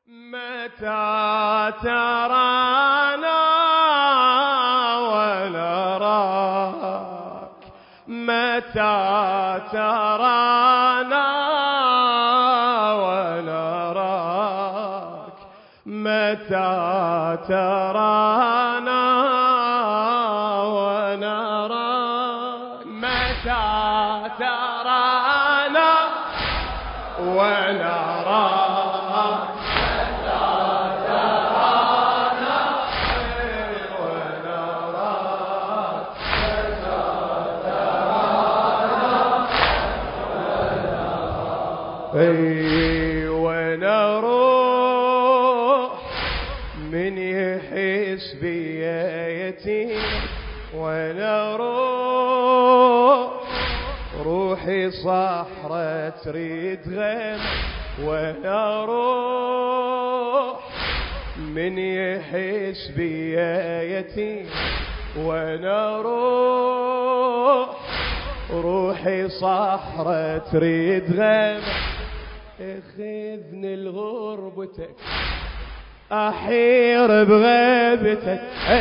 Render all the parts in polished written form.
متى ترانا ونراك، متى ترانا ونراك، متى ترانا ونراك، متى ترانا ونراك، ونروح من يحس بيتي، ونروح روحي صحرة تريد غيم، ونروح من يحس بيتي، ونروح روحي صحرة تريد غيم. اخذني لغربتك احير بغيبتك،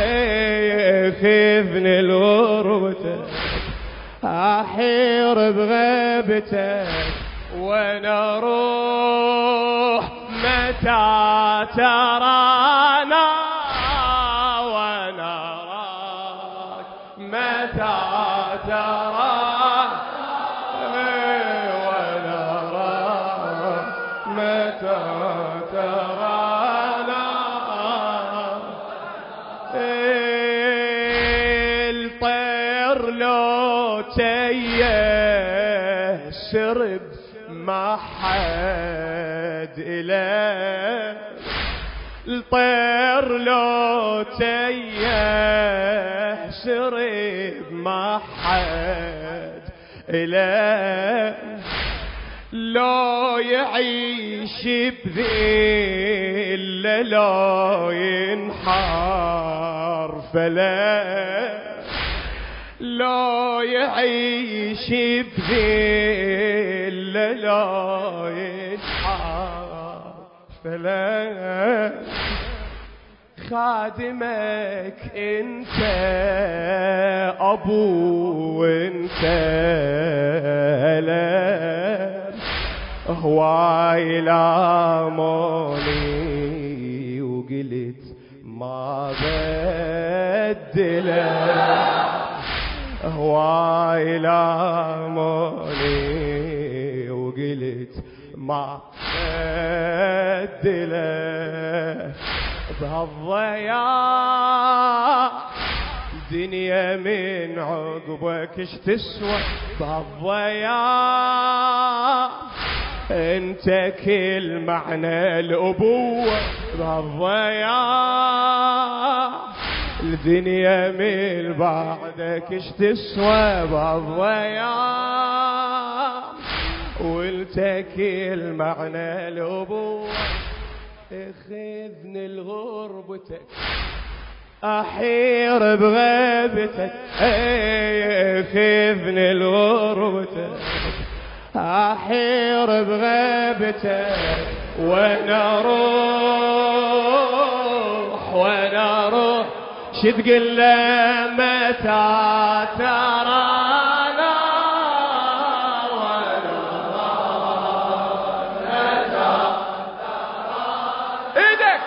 اخذني لغربتك احير بغيبتك، ونروح متى ترانا ونراك، متى ترانا الطير لو تيسر ما حد إله، الطير لو تيسر ما حد إله، لو يعيش بذله لو ينحار فلا، لو يعيش بذله لو ينحار فلا، خادمك انت ابو وانت لا، هواي لاموني وقلت ما بدله، هواي لاموني وقلت ما بدله، بهالضياع دنيا من عقبك اش تسوى، بهالضياع انت كل معنى الابوة، بهالضياع الدنيا من بعدك اش تسوى، بهالضياع وانت كل معنى الابوة. اخذني لغربتك احير بغيبتك، اخذني لغربتك احير بغيبتك، ونروح شتقول له متى ترانا ونراك، متى ترانا ايدك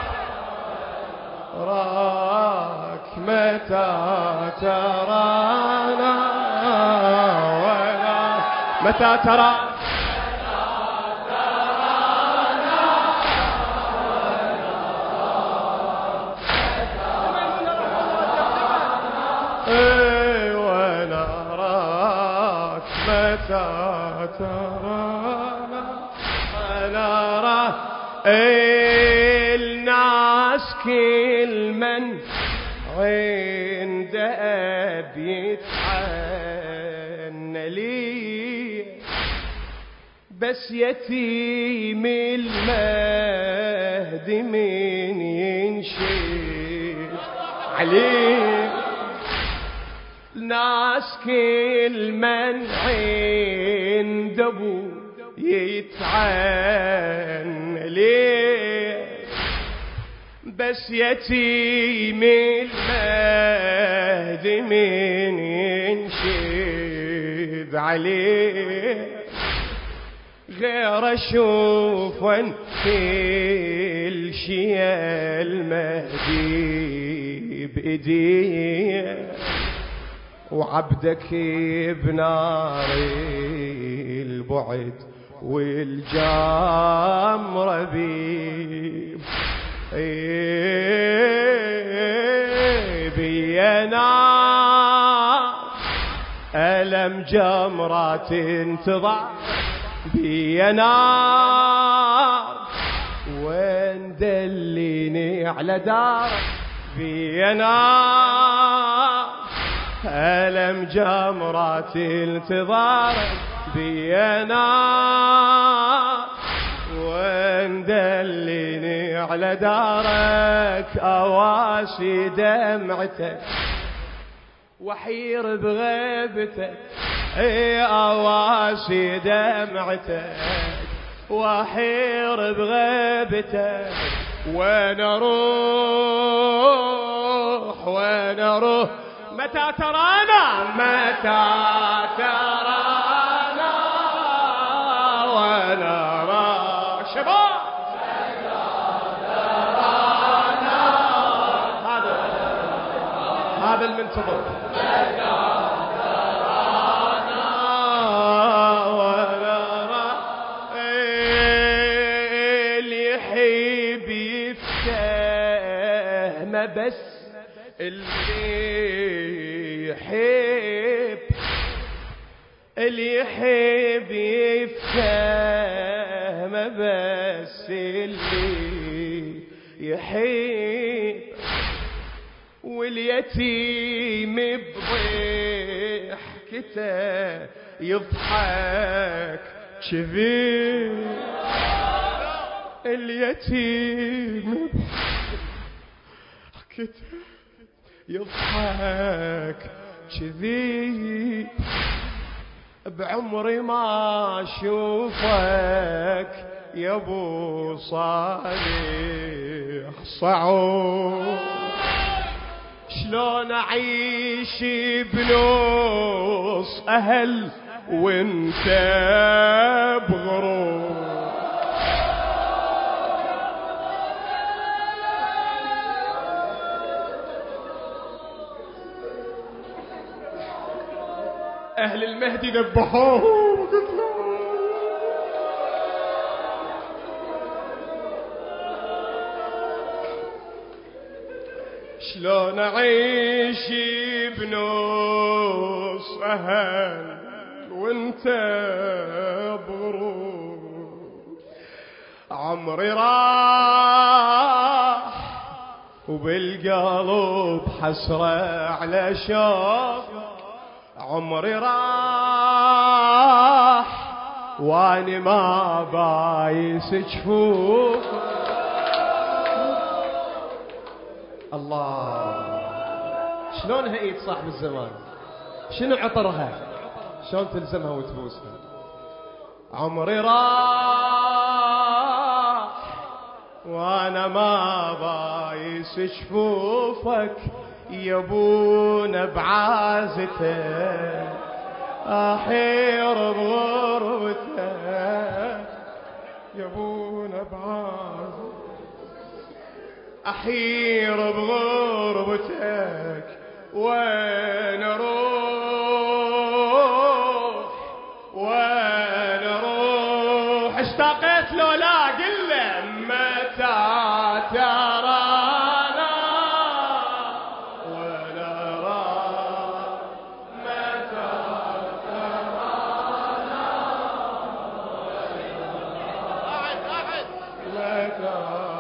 راك، متى ترانا ولا متى ترى ونراك، متى ترانا ونراك. الناس كل من عند أبي يتحنى لي، بس يتيم المهد من ينشد عليه، ناس كل من عند ابو يتعن ليه، بس يتيم المهد من ينشد عليه غير اشوف كل شي المهدي بايديه وعبدك بنار البعد والجمر بي بينا ألم جمرة انتظر بينا وين دليني على دار بينا ألم جمرة انتظار بينا وين دليني على دارك أواسي دمعتك وحير بغيبتك أواسي دمعتك وحير بغيبتك وين اروح وين اروح متى ترانا متى ترانا وانا راح شباب هذا المنتظر وانا راح اللي يحب يفتهم بس اللي يحب يفهم بس اللي يحب واليتيم بضحكته يضحك كذي اليتيم بضحكته يضحك كذي بعمري ما اشوفك يا ابو صالح صعود شلون اعيش بنص اهل وانت بغرور أهل المهدي ذبحوه وقتلوه شلون أعيش بنص أهل وانت بغرور عمري راح وبالقلب حسرة على شوق عمري راح واني ما بايس جفوف الله شلونها ايد صاحب الزمان شنو عطرها شلون تلزمها وتبوسها عمري راح وانا ما بايس جفوفك يبون بعازته احير بغربته يبون بعازته احير بغربتك وين اروح وين اروح اشتقت لو لا قل له متى ترانا ولا راح متى ترانا متى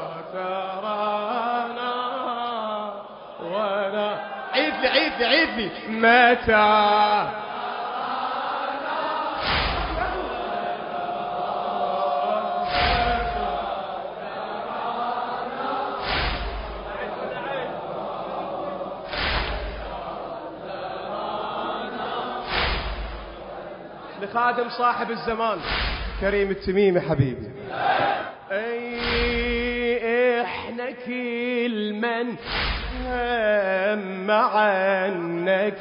ترانا ولا عيد لي متى لخادم صاحب الزمان كريم التميمي حبيبي اي احنا احنا كل من هم عنك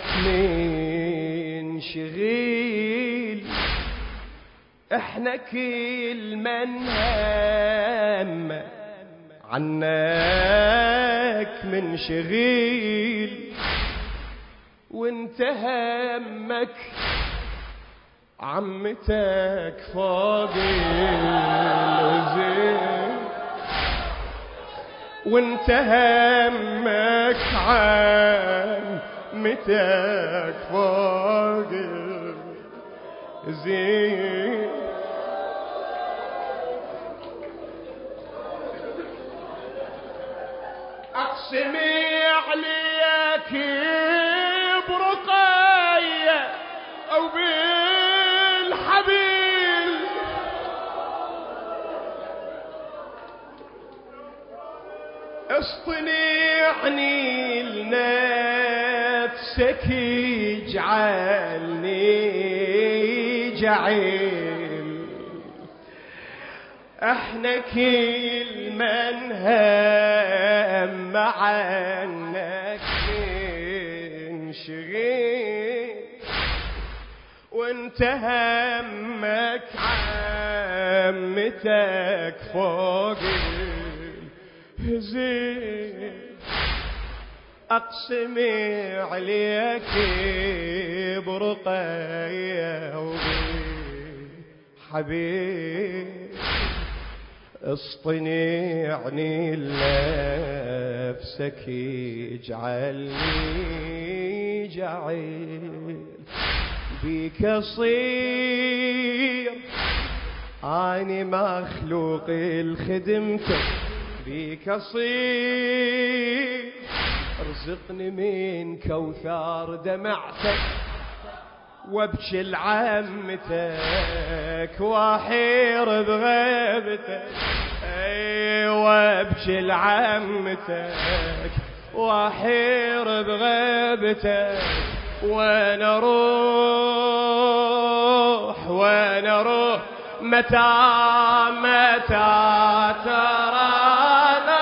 منشغيل، احنا كل من هم عنك منشغيل، وانت همك عمتك فوق الزين، وانت همك عمتك فوق الزين. اقسمي عليك برقية او بالحبيل، اصطنعني لنفسك اجعلني جعيل، احنا كل من هم عنك منشغيل، وانت همك عمتك فوق الزين. اقسمي عليك برقية وبحبيب، اصطنعني لنفسك اجعلني جعيل، بيك اصير اني مخلوق الخدمتك، بيك اصير ارزقني من كوثر دمعتك، وابكي لعمتك واحير بغيبتك، وابكي لعمتك واحير بغيبتك، وانا اروح متى ترانا،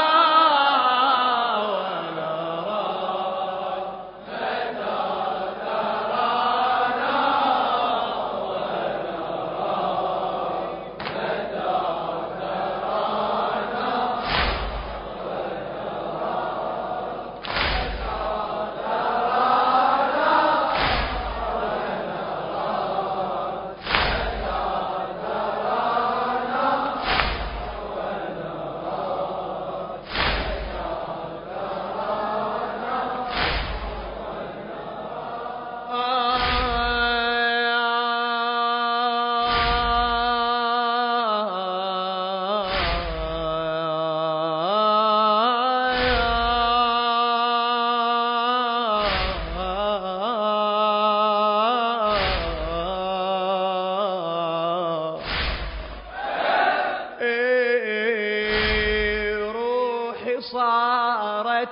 صارت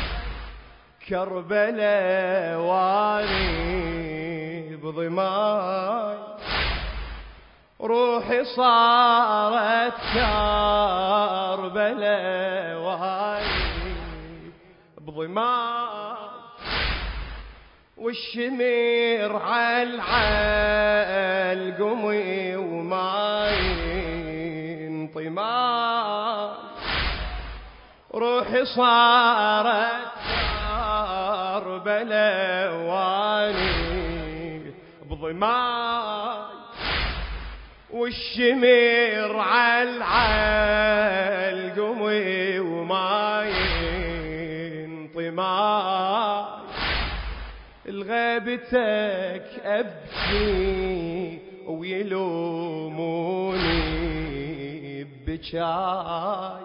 كربلاء واني بضماي، روحي صارت كربلاء واني بضماي، والشمير عالقمي وما ينطماي، روحي صارت كربلاء واني بضماي، والشمير عالقمي وما ينطماي، لغيبتك ابكي ويلوموني بجاي،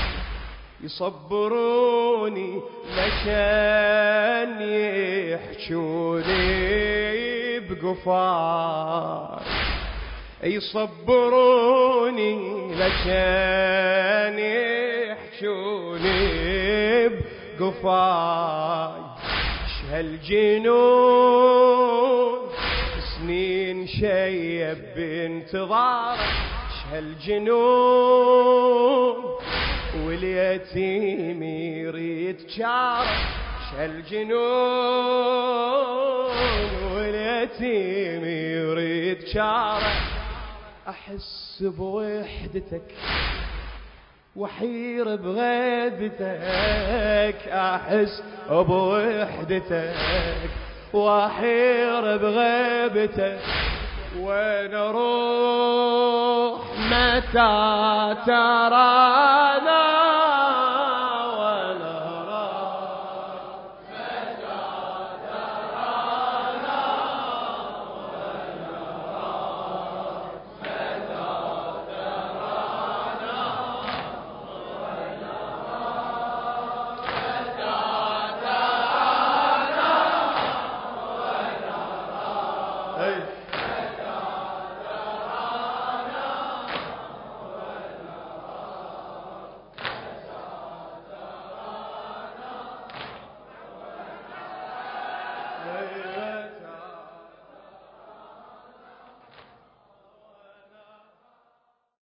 يصبروني لكن يحجوني بقفاي، يصبروني لكن يحجوني بقفاي، شهالجنون سنين شيب بانتظارك، شهالجنون واليتيم يريد شارش الجنون، واليتيم يريد شارع. أحس بوحدتك وحير بغيبتك، أحس بوحدتك وحير بغيبتك. وين اروح متى ترانا، ولا راح متى ترانا، ولا راح متى ترانا، ولا راح متى ترانا، ولا راح.